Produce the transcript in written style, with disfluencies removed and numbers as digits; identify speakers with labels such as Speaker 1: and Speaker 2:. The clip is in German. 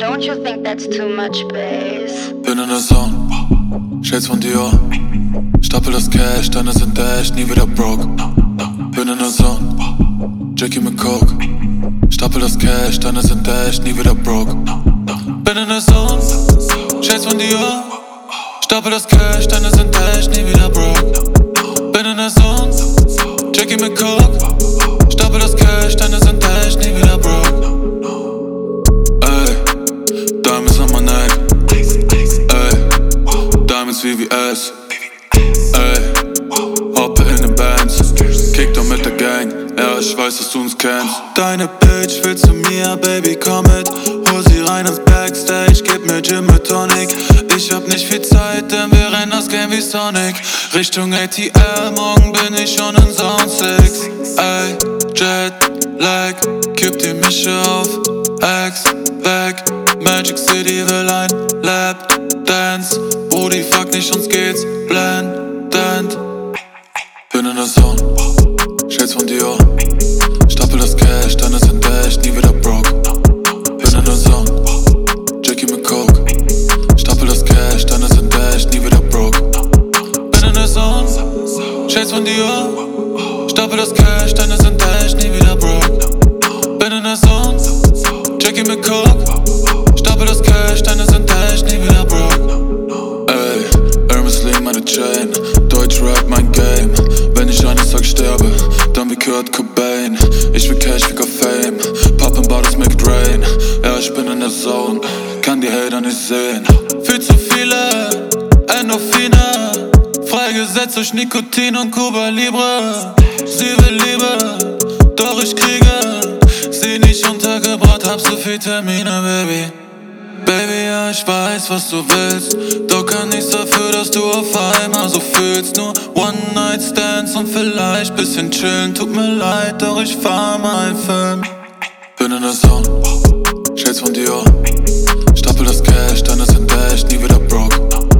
Speaker 1: Don't you think that's too much bass?
Speaker 2: Bin in der Zone, Shades von Dior. Stapel das Cash, deine sind echt nie wieder broke. Bin in der Zone, Jackie mit Coke. Stapel das Cash, deine sind echt nie wieder broke. Bin in der Zone, Shades von Dior. Stapel das Cash, deine sind echt nie wieder broke. Bin in der Zone, Jackie mit Coke. Stapel das Cash, deine sind echt nie wieder broke. Ey, Diamonds on my neck. Ey, Diamonds VVS. Ey, hoppe in den Bands. Kick doch mit der Gang. Ja, ich weiß, dass du uns kennst. Deine Bitch will zu mir, Baby, komm mit. Hol sie rein ins Backstage, gib mir Gin mit Tonic. Ich hab nicht viel Zeit, denn wir rennen das Game wie Sonic. Richtung ATL, morgen bin ich schon in Zone 6. Ey, Jetlag, kipp die Mische auf X, weg. Magic City will ein Lap Dance. Brudi, fuck nicht, uns geht's blendend. Bin in der Zone, Shades von Dior. Stapel das Cash, deine sind echt nie wieder broke. Bin in der Zone, Jackie mit Coke. Stapel das Cash, deine sind echt nie wieder broke. Bin in der Zone, Shades von Dior. Stapel das Cash, deine sind echt nie wieder broke. Bin in der Zone, Jackie mit Coke. Stapel das Cash, deine sind echt nie wieder broke. Ey, Hermes Lee, meine Chain. Deutschrap, mein Game. Wenn ich eines Tages sterbe, dann wie Kurt Cobain. Ich will Cash, wie Fame. Poppin' Bottles, make it rain. Ja, ich bin in der Zone, kann die Hater nicht sehen. Viel zu viele Endorphine, freigesetzt durch Nikotin und Cuba Libre. Sie will Liebe, doch ich kriege sie nicht untergebracht, hab so viel Termine, Baby. Baby, ja, ich weiß, was du willst, doch kann nichts dafür, dass du auf einmal so fühlst. Nur One-Night-Stands und vielleicht bisschen chillen. Tut mir leid, doch ich fahr meinen Film. Bin in der Zone, Shades von Dior. Stapel das Cash, deine sind echt nie wieder broke.